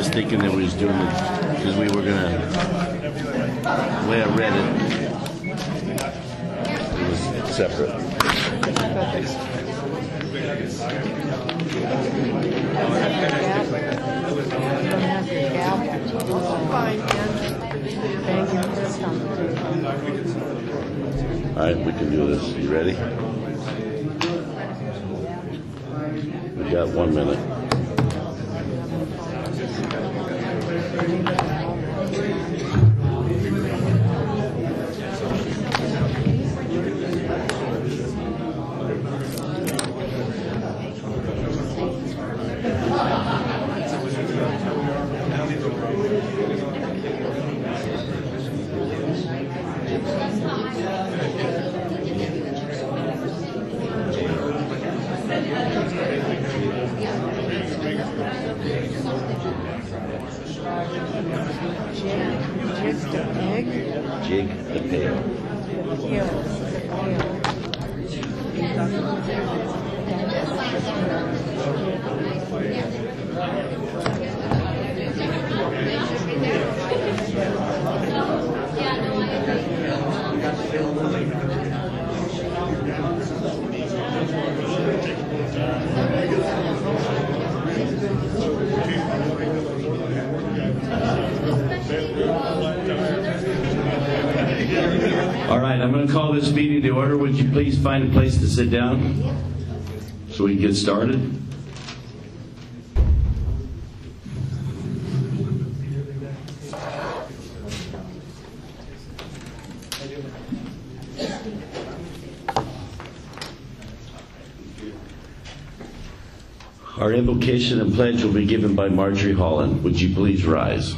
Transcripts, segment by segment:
was thinking that we was doing it because we were gonna. The way I read it was separate. All right, we can do this. You ready? We got 1 minute. Jig the pig. All right, I'm going to call this meeting to order. Would you please find a place to sit down so we can get started? Our invocation and pledge will be given by Marjorie Holland. Would you please rise?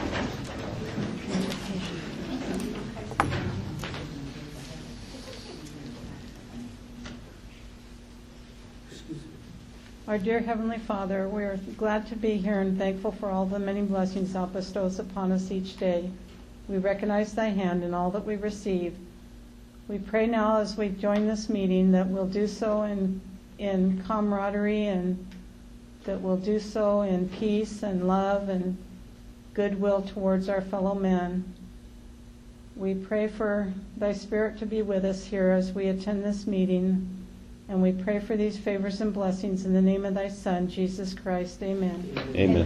Our dear Heavenly Father, we are glad to be here and thankful for all the many blessings Thou bestows upon us each day. We recognize Thy hand in all that we receive. We pray now as we join this meeting that we'll do so in camaraderie and that we'll do so in peace and love and goodwill towards our fellow men. We pray for Thy Spirit to be with us here as we attend this meeting. And we pray for these favors and blessings in the name of Thy Son, Jesus Christ. Amen. Amen.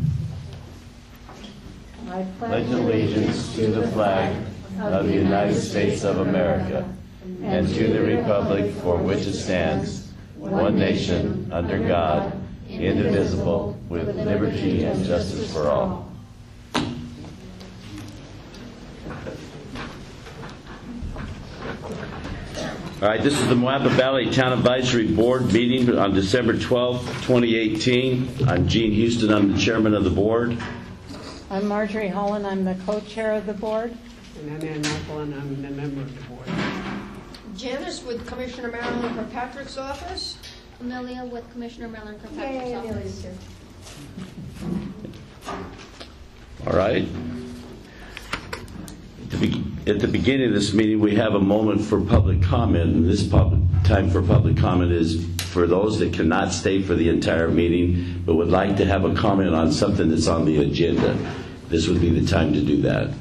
I Pledge allegiance to the flag of the United States of America and to the republic for which it stands, one nation, under God, indivisible, with liberty and justice for all. All right, this is the Moapa Valley Town Advisory Board meeting on December 12th, 2018. I'm Gene Houston. I'm the chairman of the board. I'm Marjorie Holland. I'm the co-chair of the board. And I'm Ann Marple, and I'm a member of the board. Janice with Commissioner Marilyn Kirkpatrick's office. Amelia with Commissioner Marilyn Kirkpatrick's office. All right. At the beginning of this meeting, we have a moment for public comment, and this time for public comment is for those that cannot stay for the entire meeting but would like to have a comment on something that's on the agenda. This would be the time to do that.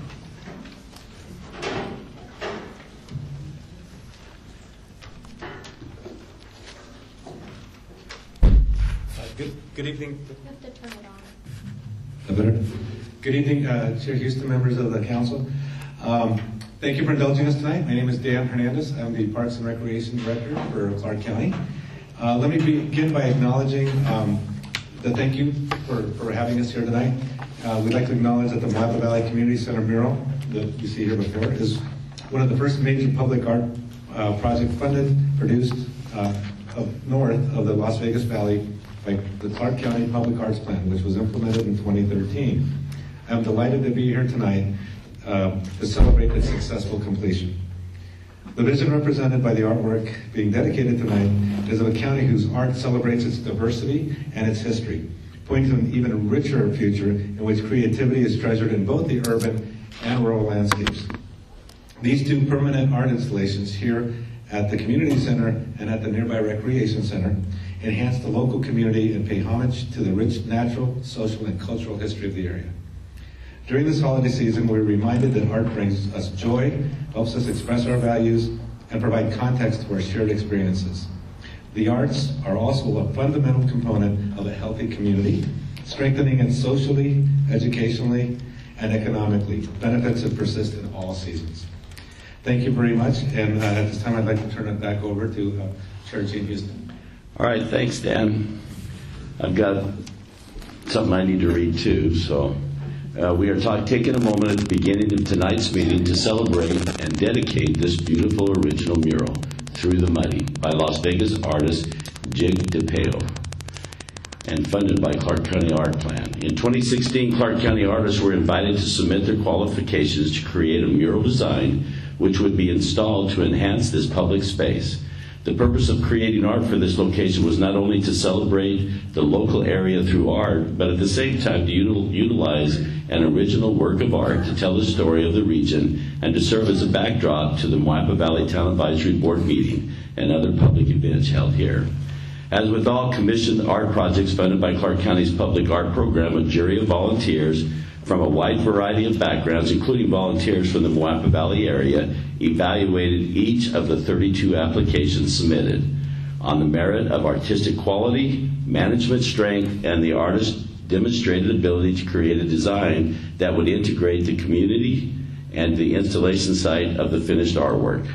Good evening. You have to turn it on. Good evening, Chair Houston, members of the council. Thank you for indulging us tonight. My name is Dan Hernandez. I'm the Parks and Recreation Director for Clark County. Let me begin by acknowledging the thank you for having us here tonight. We'd like to acknowledge that the Moapa Valley Community Center mural that you see here before is one of the first major public art project funded, produced north of the Las Vegas Valley by the Clark County Public Arts Plan, which was implemented in 2013. I'm delighted to be here tonight to celebrate its successful completion. The vision represented by the artwork being dedicated tonight is of a county whose art celebrates its diversity and its history, pointing to an even richer future in which creativity is treasured in both the urban and rural landscapes. These two permanent art installations here at the Community Center and at the nearby Recreation Center enhance the local community, and pay homage to the rich natural, social, and cultural history of the area. During this holiday season, we're reminded that art brings us joy, helps us express our values, and provide context to our shared experiences. The arts are also a fundamental component of a healthy community, strengthening it socially, educationally, and economically. Benefits that persist in all seasons. Thank you very much, and at this time I'd like to turn it back over to Chair Gene Houston. All right, thanks, Dan. I've got something I need to read too, so we are taking a moment at the beginning of tonight's meeting to celebrate and dedicate this beautiful original mural, Through the Muddy, by Las Vegas artist Jig DePeo, and funded by Clark County Art Plan. In 2016, Clark County artists were invited to submit their qualifications to create a mural design which would be installed to enhance this public space. The purpose of creating art for this location was not only to celebrate the local area through art, but at the same time to utilize an original work of art to tell the story of the region and to serve as a backdrop to the Moapa Valley Town Advisory Board meeting and other public events held here. As with all commissioned art projects funded by Clark County's Public Art Program, a jury of volunteers from a wide variety of backgrounds, including volunteers from the Moapa Valley area, evaluated each of the 32 applications submitted on the merit of artistic quality, management strength, and the artist's demonstrated ability to create a design that would integrate the community and the installation site of the finished artwork.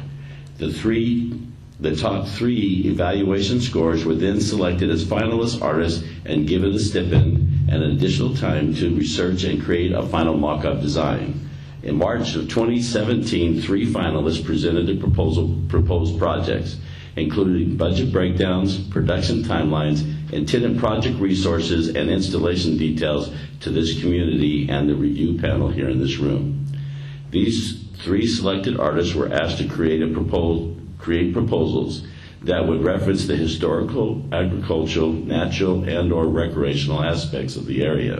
The top three evaluation scores were then selected as finalist artists and given a stipend and an additional time to research and create a final mock-up design. In March of 2017, 3 finalists presented their proposed projects, including budget breakdowns, production timelines, intended project resources, and installation details to this community and the review panel here in this room. These 3 selected artists were asked to create proposals that would reference the historical, agricultural, natural, and/or recreational aspects of the area,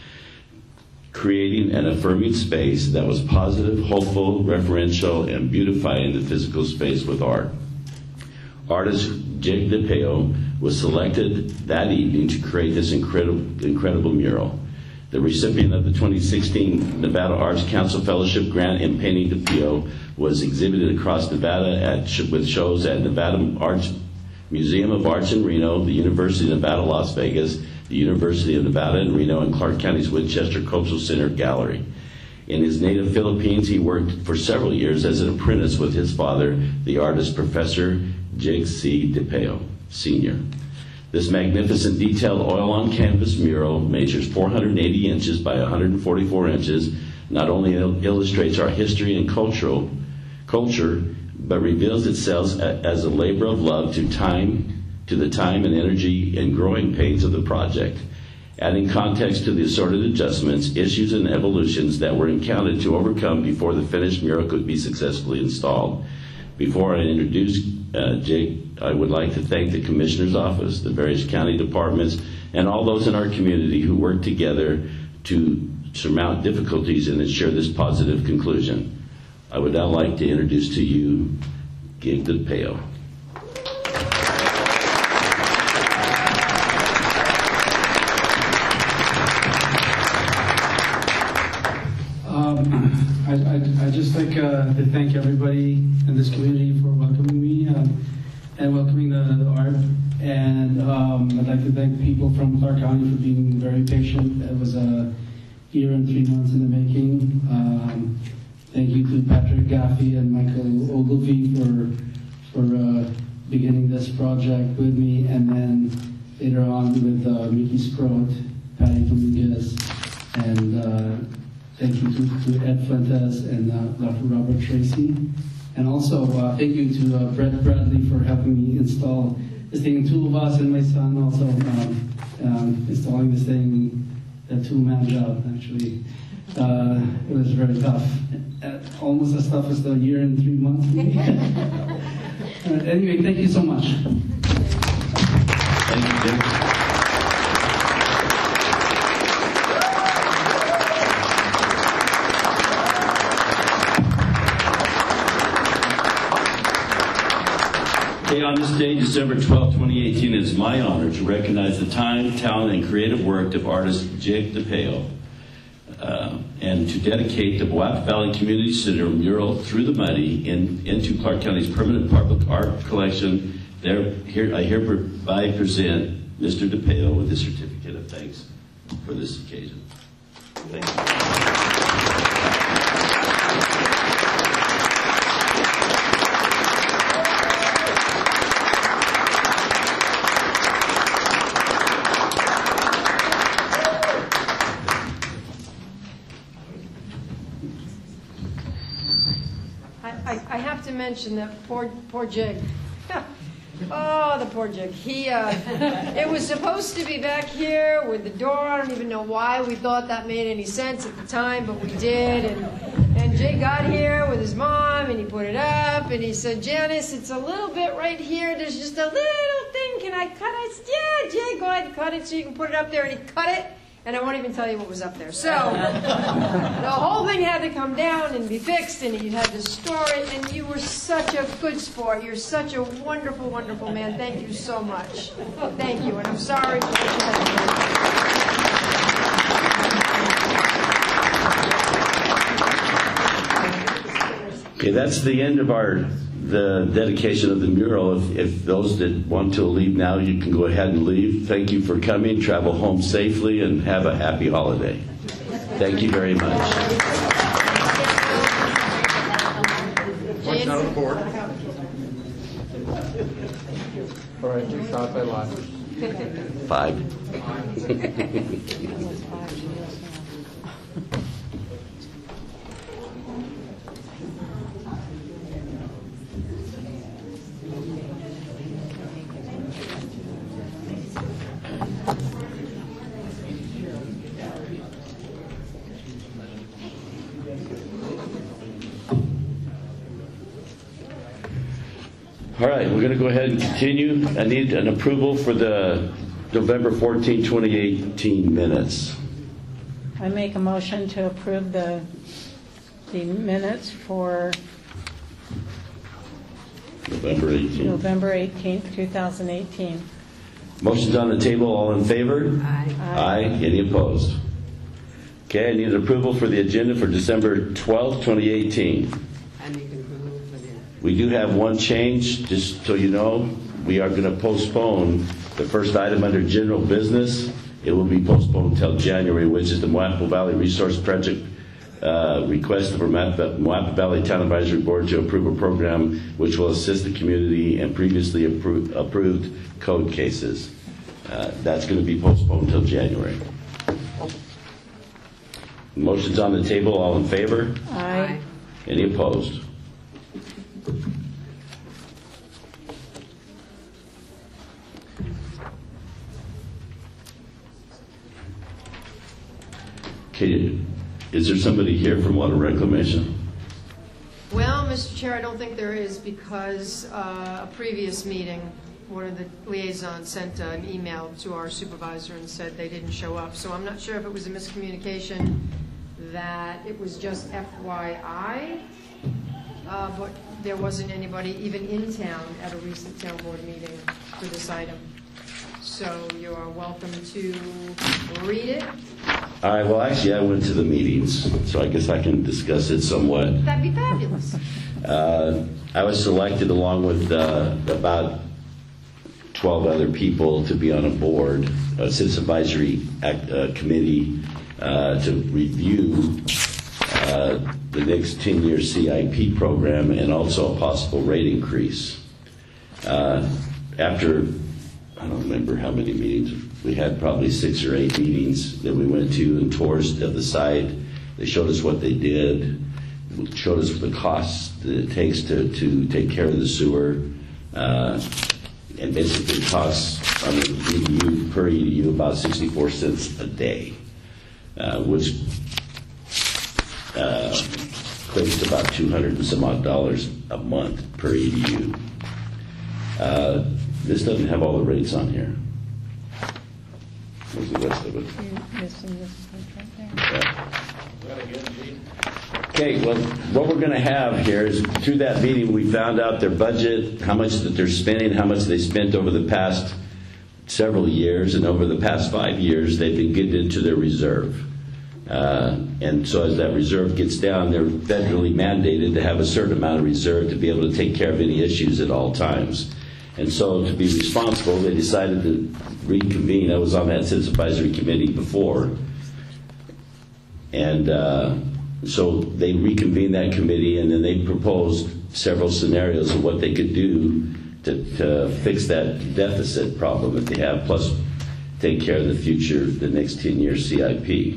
creating an affirming space that was positive, hopeful, referential, and beautifying the physical space with art. Artist Jig DePeo was selected that evening to create this incredible mural. The recipient of the 2016 Nevada Arts Council Fellowship Grant in Painting DePeo was exhibited across Nevada with shows at Nevada Arts Museum of Arts in Reno, the University of Nevada, Las Vegas, the University of Nevada in Reno, and Clark County's Winchester Cultural Center Gallery. In his native Philippines, he worked for several years as an apprentice with his father, the artist Professor Jig C. DePeo, Sr. This magnificent detailed oil-on-canvas mural measures 480 inches by 144 inches, not only illustrates our history and culture, but reveals itself as a labor of love to the time and energy and growing pains of the project, adding context to the assorted adjustments, issues, and evolutions that were encountered to overcome before the finished mural could be successfully installed. Before I introduce Jake, I would like to thank the Commissioner's Office, the various county departments, and all those in our community who work together to surmount difficulties and ensure this positive conclusion. I would now like to introduce to you Jig DePeo. I'd just like to thank everybody in this community for welcoming me and welcoming the art. And I'd like to thank people from Clark County for being very patient. It was a year and 3 months in the making. Thank you to Patrick Gaffey and Michael Ogilvie for beginning this project with me, and then later on with Mickey Sprott, Patty Dominguez, and thank you to Ed Fuentes and Dr. Robert Tracy. And also thank you to Brett Bradley for helping me install this thing. 2 of us and my son also installing this thing, a 2-man job actually. It was very tough. Almost as tough as the year and 3 months. Anyway, thank you so much. Thank you, Jim. Okay, on this day, December 12, 2018, it is my honor to recognize the time, talent, and creative work of artist Jake DePeo, and to dedicate the Moapa Valley Community Center mural Through the Muddy into Clark County's permanent public art collection. I hereby present Mr. DePeo with a certificate of thanks for this occasion. Thank you. I have to mention that poor Jig. Oh, the poor Jig. It was supposed to be back here with the door. I don't even know why we thought that made any sense at the time, but we did. And Jig got here with his mom, and he put it up, and he said, Janice, it's a little bit right here. There's just a little thing. Can I cut it? I said, yeah, Jig, go ahead and cut it so you can put it up there. And he cut it. And I won't even tell you what was up there. So the whole thing had to come down and be fixed, and you had to store it, and you were such a good sport. You're such a wonderful, wonderful man. Thank you so much. Thank you, and I'm sorry for what you had to do. Okay, that's the end of the dedication of the mural. If those that want to leave now, you can go ahead and leave. Thank you for coming. Travel home safely and have a happy holiday. Thank you very much. Watch out for it. All right, 2 shots I lost. 5. All right, we're going to go ahead and continue. I need an approval for the November 14, 2018 minutes. I make a motion to approve the minutes for November 18. November 18th, 2018. Motion's on the table. All in favor? Aye. Aye. Any opposed? Okay, I need an approval for the agenda for December 12, 2018. I make an approval for that. We do have one change, just so you know. We are going to postpone the first item under general business. It will be postponed until January, which is the Moapa Valley Resource Project request for Moapa Valley Town Advisory Board to approve a program which will assist the community in previously approved code cases. That's going to be postponed until January. Motion's on the table. All in favor? Aye. Any opposed? Okay, is there somebody here from Water Reclamation? Well, Mr. Chair, I don't think there is, because a previous meeting, one of the liaisons sent an email to our supervisor and said they didn't show up. So I'm not sure if it was a miscommunication that it was just FYI, but there wasn't anybody even in town at a recent town board meeting for this item. So you are welcome to read it. All right, well, actually, I went to the meetings, so I guess I can discuss it somewhat. That'd be fabulous. I was selected along with about 12 other people to be on a board, a citizen advisory committee, to review the next 10-year CIP program and also a possible rate increase. After, I don't remember how many meetings, we had probably 6 or 8 meetings that we went to and tours of the site. They showed us what they did, showed us the costs that it takes to take care of the sewer, and basically costs on the EDU, per EDU, about 64 cents a day, which equates to about $200 and some odd a month per EDU. This doesn't have all the rates on here. was the rest of it. You're missing this page right there. Okay, well, what we're going to have here is through that meeting, we found out their budget, how much that they're spending, how much they spent over the past several years, and over the past 5 years, they've been getting into their reserve. And so as that reserve gets down, they're federally mandated to have a certain amount of reserve to be able to take care of any issues at all times. And so to be responsible, they decided to reconvene. I was on that Citizen Advisory Committee before. And so they reconvened that committee, and then they proposed several scenarios of what they could do to fix that deficit problem that they have, plus take care of the future, the next 10-year CIP.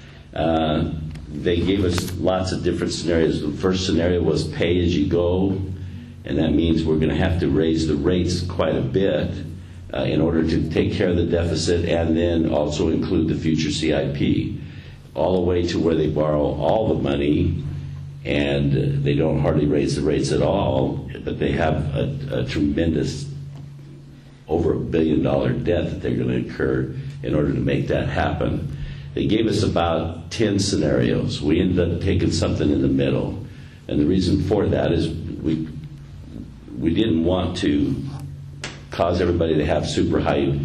They gave us lots of different scenarios. The first scenario was pay as you go, and that means we're going to have to raise the rates quite a bit in order to take care of the deficit and then also include the future CIP, all the way to where they borrow all the money and they don't hardly raise the rates at all, but they have a tremendous over $1 billion debt that they're going to incur in order to make that happen. They gave us about 10 scenarios. We ended up taking something in the middle. And the reason for that is we didn't want to cause everybody to have super high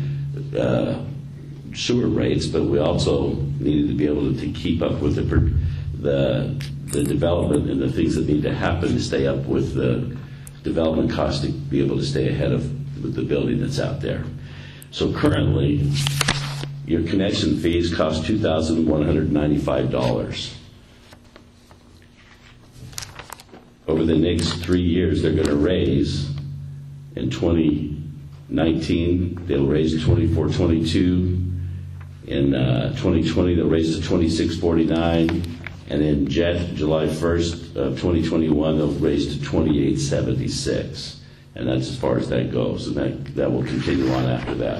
sewer rates, but we also needed to be able to keep up with the development and the things that need to happen to stay up with the development costs to be able to stay ahead of with the building that's out there. So currently, your connection fees cost $2,195. Over the next 3 years, they're going to raise. In 2019, they'll raise to $24.22. In 2020, they'll raise to $26.49. And in July 1st of 2021, they'll raise to $28.76. And that's as far as that goes. And that will continue on after that.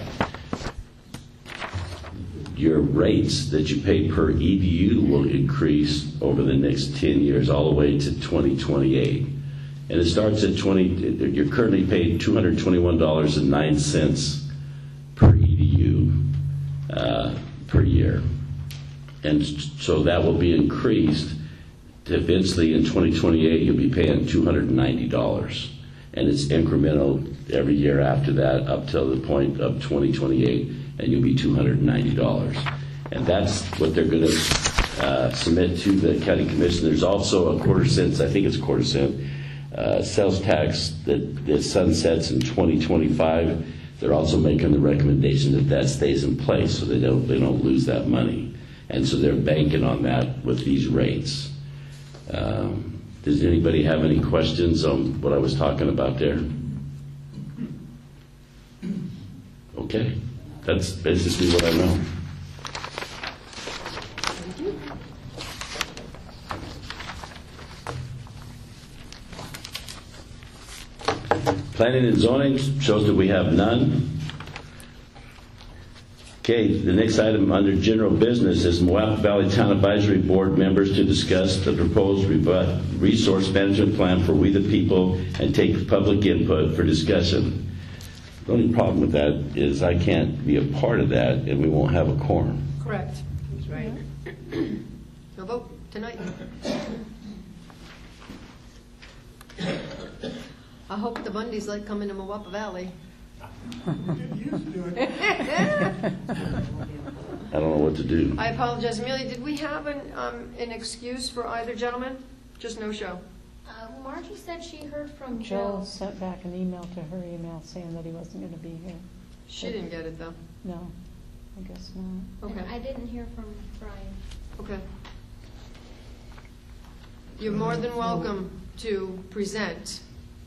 Your rates that you pay per EDU will increase over the next 10 years, all the way to 2028. And it starts at you're currently paid $221.09 per EDU per year. And so that will be increased to eventually in 2028, you'll be paying $290. And it's incremental every year after that up till the point of 2028. And you'll be $290. And that's what they're going to submit to the county commission. There's also a quarter cent, I think it's a quarter cent, sales tax that sunsets in 2025. They're also making the recommendation that stays in place so they don't lose that money. And so they're banking on that with these rates. Does anybody have any questions on what I was talking about there? Okay. That's basically what I know. Planning and zoning shows that we have none. Okay, the next item under general business is Moab Valley Town Advisory Board members to discuss the proposed resource management plan for We the People and take public input for discussion. The only problem with that is I can't be a part of that and we won't have a quorum. Correct. That's right. No vote tonight. I hope the Bundys like coming to Moapa Valley. I don't know what to do. I apologize. Amelia, did we have an excuse for either gentleman? Just no show. Margie said she heard from Joe Joe. sent back an email to her email saying that he wasn't going to be here. She didn't get it, though. No, I guess not. Okay. And I didn't hear from Brian. Okay. You're more than welcome to present.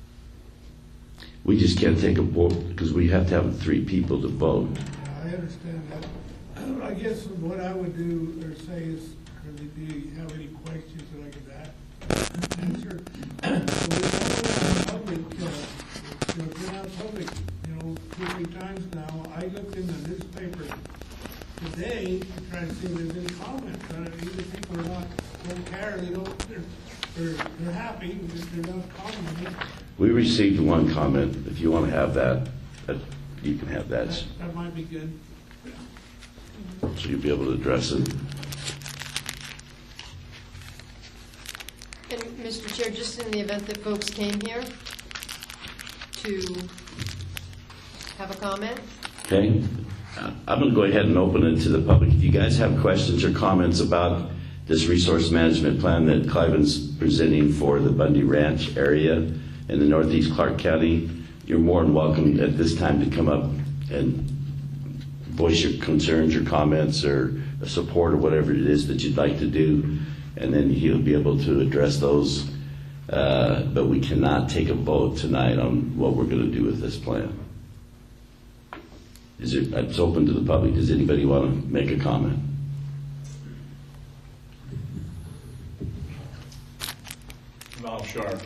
We just can't take a vote because we have to have 3 people to vote. I understand that. I guess what I would do or say is, do you have any questions that I could answer? We've been out public, 2 or 3 times now. I looked in the newspaper today to try to see if there's any comments on it. Either people don't care, they're happy, but they're not commenting. We received 1 comment. If you want to have that, you can have that. That might be good. so you'll be able to address it. And Mr. Chair, just in the event that folks came here to have a comment? Okay? I'm going to go ahead and open it to the public. If you guys have questions or comments about this resource management plan that Cliven's presenting for the Bundy Ranch area in the northeast Clark County, you're more than welcome at this time to come up and voice your concerns or comments or support or whatever it is that you'd like to do, and then he'll be able to address those. But we cannot take a vote tonight on what we're going to do with this plan. It's open to the public. Does anybody want to make a comment? Val Sharp.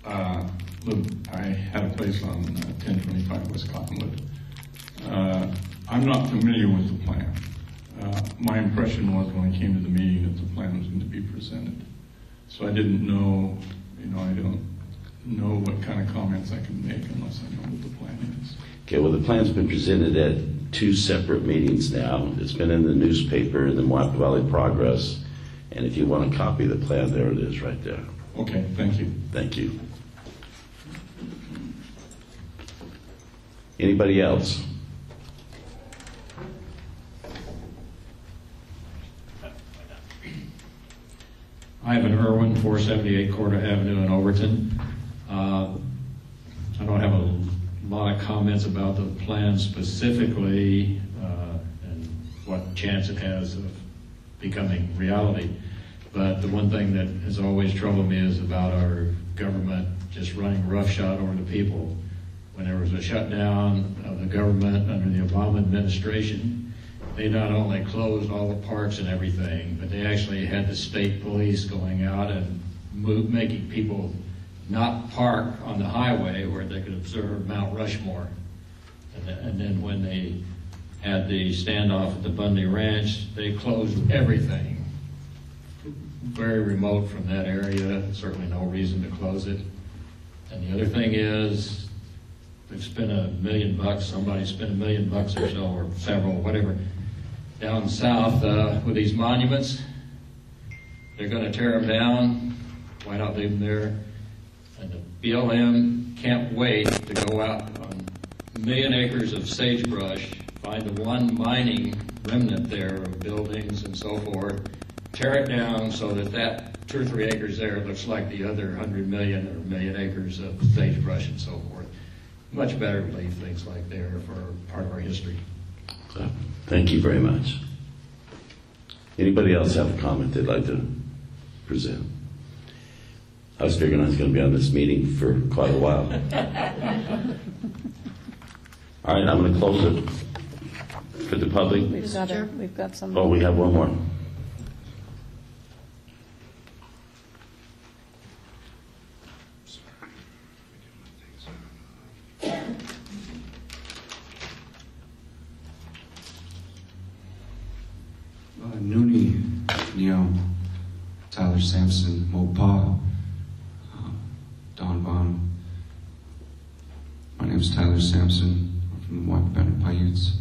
I have a place on 1025 West Cottonwood. I'm not familiar with the plan. My impression was when I came to the meeting that the plan was going to be presented. So I didn't know, I don't know what kind of comments I can make unless I know what the plan is. Okay, well, the plan's been presented at 2 separate meetings now. It's been in the newspaper in the Moab Valley Progress. And if you want a copy of the plan, there it is right there. Okay, thank you. Thank you. Anybody else? Ivan Irwin, 478 Corda Avenue in Overton. I don't have a lot of comments about the plan specifically and what chance it has of becoming reality. But the one thing that has always troubled me is about our government just running roughshod over the people. When there was a shutdown of the government under the Obama administration, they not only closed all the parks and everything, but they actually had the state police going out and making people not park on the highway where they could observe Mount Rushmore. And then when they had the standoff at the Bundy Ranch, they closed everything. Very remote from that area, certainly no reason to close it. And the other thing is, they've spent $1 million, somebody spent $1 million or so, or several, whatever, down south with these monuments. They're going to tear them down. Why not leave them there? And the BLM can't wait to go out on 1 million acres of sagebrush, find the one mining remnant there of buildings and so forth, tear it down so that 2 or 3 acres there looks like the other 100 million or 1 million acres of sagebrush and so forth. Much better to leave things like there for part of our history. Thank you very much. Anybody else have a comment they'd like to present? I was figuring I was going to be on this meeting for quite a while. All right, I'm going to close it for the public. We've got some. Oh, we have one more. Noonie, Neo, Tyler Sampson, Mopa, Don Vaughn. My name is Tyler Sampson. I'm from the Moab Bandit Paiutes.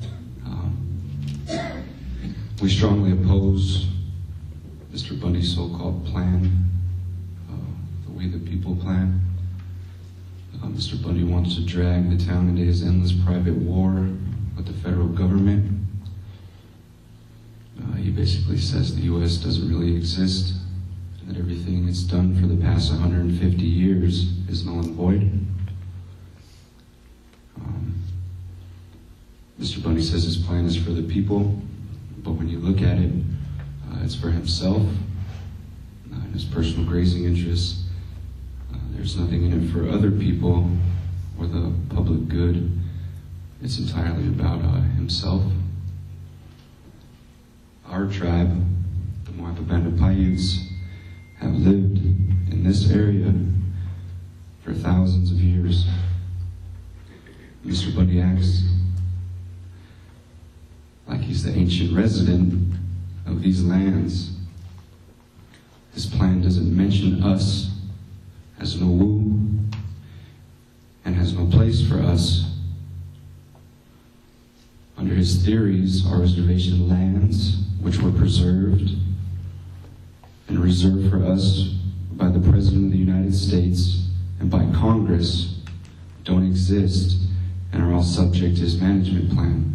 We strongly oppose Mr. Bundy's so-called plan, the way the people plan. Mr. Bundy wants to drag the town into his endless private war with the federal government. He basically says the U.S. doesn't really exist, and that everything it's done for the past 150 years is null and void. Mr. Bundy says his plan is for the people, but when you look at it, it's for himself and his personal grazing interests. There's nothing in it for other people or the public good. It's entirely about himself. Our tribe, the Moab Bandit Paiutes, have lived in this area for thousands of years. Mr. Bundy acts like he's the ancient resident of these lands. His plan doesn't mention us, has no woo, and has no place for us. Under his theories, our reservation lands, which were preserved and reserved for us by the President of the United States and by Congress, don't exist and are all subject to his management plan.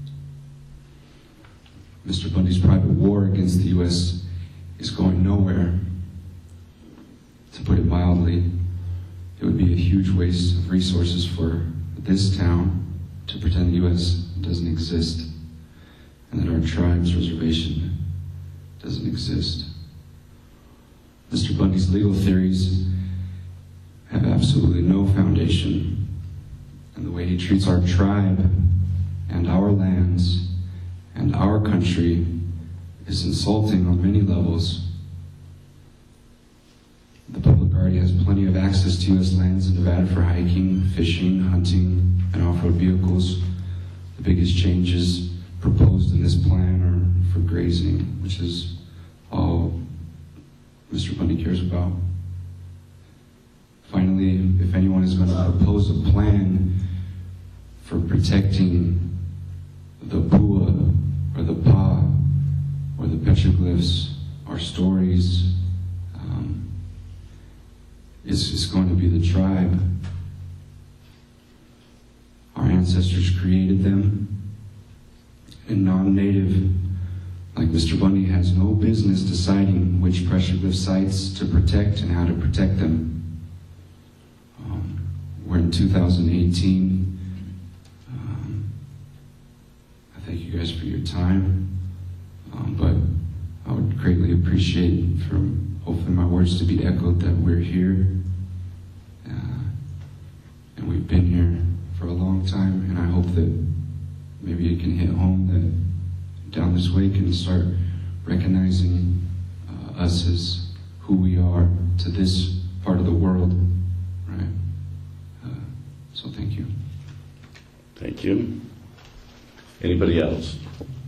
Mr. Bundy's private war against the U.S. is going nowhere. To put it mildly, it would be a huge waste of resources for this town to pretend the U.S. doesn't exist and that our tribe's reservation doesn't exist. Mr. Bundy's legal theories have absolutely no foundation, and the way he treats our tribe and our lands and our country is insulting on many levels. The public already has plenty of access to U.S. lands in Nevada for hiking, fishing, hunting, and off-road vehicles. The biggest changes proposed in this plan are for grazing, which is all Mr. Bundy cares about. Finally, if anyone is going to propose a plan for protecting the Pua or the Pa or the petroglyphs or stories, it's going to be the tribe. Our ancestors created them, and non-native, like Mr. Bundy, has no business deciding which petroglyph sites to protect and how to protect them. We're in 2018. I thank you guys for your time, but I would greatly appreciate for hopefully my words to be echoed that we're here, and we've been here for a long time, and I hope that maybe it can hit home that down this way can start recognizing us as who we are to this part of the world, right? So thank you. Thank you. Anybody else?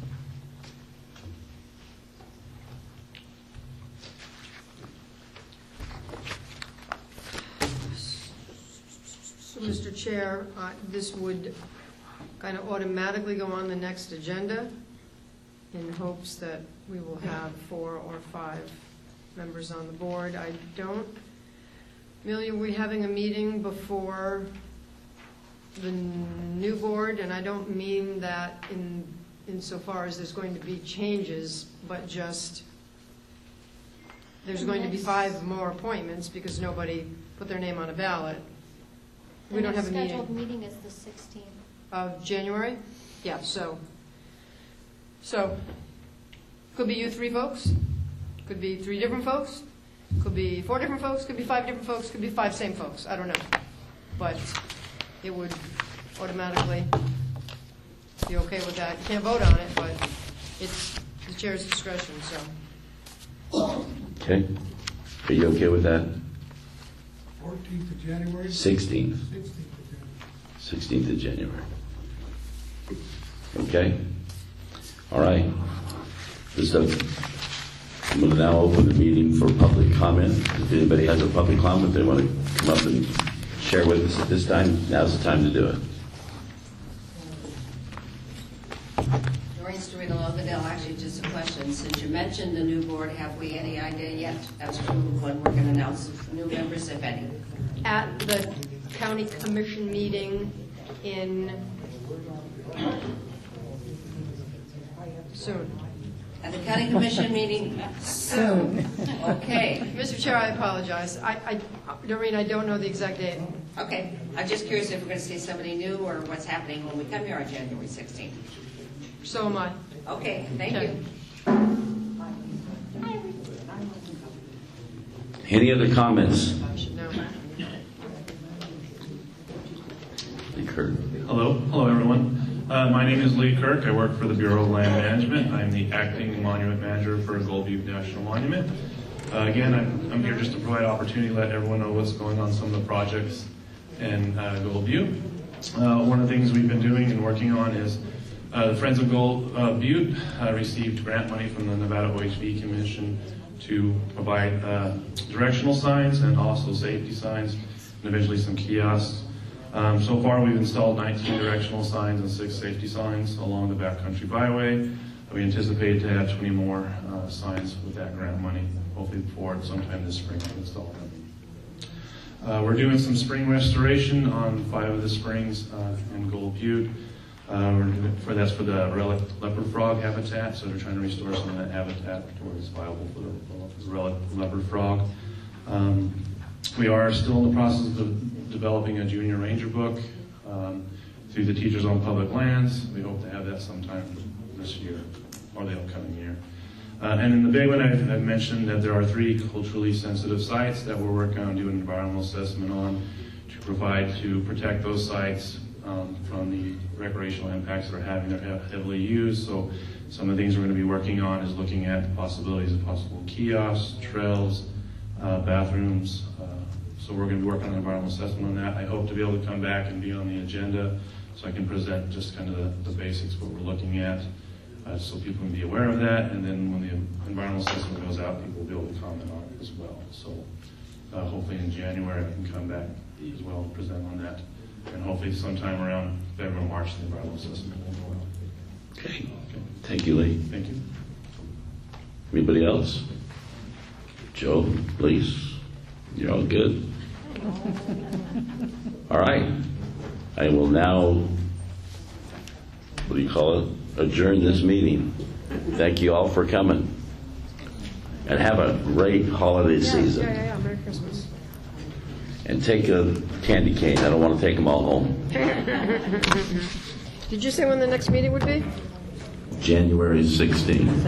So, Mr. Chair, this would kind of automatically go on the next agenda in hopes that we will have 4 or 5 members on the board. I don't, Amelia, are we having a meeting before the new board? And I don't mean that insofar as there's going to be changes, but just there's going to be 5 more appointments because nobody put their name on a ballot. We don't have a meeting. The scheduled meeting is the 16th. Of January? Yeah, so could be you 3 folks, could be 3 different folks, could be 4 different folks, could be 5 different folks, could be 5 same folks, I don't know. But it would automatically be okay with that. You can't vote on it, but it's the chair's discretion, so. Okay. Are you okay with that? 14th of January? 16th. 16th of January. Okay? All right. I'm going to now open the meeting for public comment. If anybody has a public comment they want to come up and share with us at this time, now's the time to do it. Doreen Storino, Oakdale. Actually, just a question. Since you mentioned the new board, have we any idea yet as to when we're going to announce new members, if any? At the county commission meeting in soon. At the county commission meeting soon. Okay. Mr. Chair, I apologize. Doreen, I don't know the exact date. Okay. I'm just curious if we're going to see somebody new or what's happening when we come here on January 16th. So am I. Okay. Thank you. Any other comments? No. Lee Kirk. Hello everyone. My name is Lee Kirk. I work for the Bureau of Land Management. I'm the acting monument manager for Gold Butte National Monument. Again, I'm here just to provide opportunity to let everyone know what's going on some of the projects in Gold Butte. One of the things we've been doing and working on is the Friends of Gold Butte received grant money from the Nevada OHV Commission to provide directional signs and also safety signs and eventually some kiosks. So far, we've installed 19 directional signs and 6 safety signs along the backcountry byway. We anticipate to have 20 more signs with that grant money, hopefully before sometime this spring to install them. We're doing some spring restoration on 5 of the springs in Gold Butte. That's for the relic leopard frog habitat, so they're trying to restore some of that habitat where it's viable for the relic leopard frog. We are still in the process of developing a junior ranger book through the Teachers on Public Lands. We hope to have that sometime this year or the upcoming year. And in the big one, I've mentioned that there are 3 culturally sensitive sites that we're working on doing an environmental assessment on to protect those sites from the recreational impacts they're having. They're heavily used, so some of the things we're going to be working on is looking at the possibilities of possible kiosks, trails, bathrooms. So we're going to be working on an environmental assessment on that. I hope to be able to come back and be on the agenda so I can present just kind of the basics, what we're looking at, so people can be aware of that. And then when the environmental assessment goes out, people will be able to comment on it as well. So hopefully in January I can come back as well and present on that. And hopefully sometime around February or March, the environmental assessment will go out. Okay. Thank you, Lee. Thank you. Anybody else? Joe, please. You're all good. All right. I will now, what do you call it? Adjourn this meeting. Thank you all for coming. And have a great holiday season. Yeah. Merry Christmas. And take a candy cane. I don't want to take them all home. Did you say when the next meeting would be? January 16th.